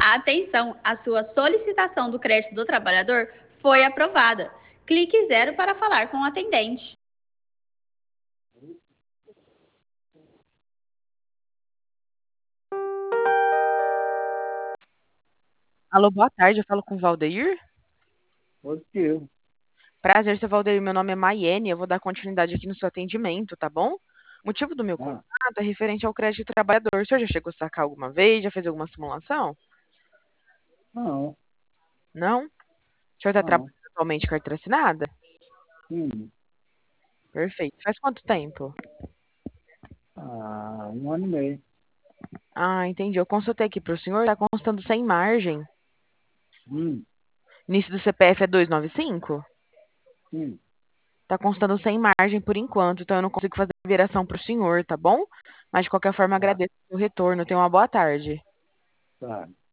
Atenção, a sua solicitação do crédito do trabalhador foi aprovada. Clique 0 para falar com o atendente. Alô, boa tarde, eu falo com o Valdeir. Positivo. Prazer, seu Valdeir, meu nome é Maiene, eu vou dar continuidade aqui no seu atendimento, tá bom? O motivo do meu Ah, contato é referente ao crédito trabalhador. O senhor já chegou a sacar alguma vez? Já fez alguma simulação? não, Não? O senhor está não. trabalhando atualmente com carteira assinada? Sim. Perfeito. Faz quanto tempo? 1 ano e meio. Ah, entendi. Eu consultei aqui para o senhor, está constando sem margem. Hum, Início do CPF é 295? sim. Tá constando sem margem por enquanto, então eu não consigo fazer a liberação para o senhor, tá bom? Mas de qualquer forma, Tá, agradeço o seu retorno. Tenha uma boa tarde. tá.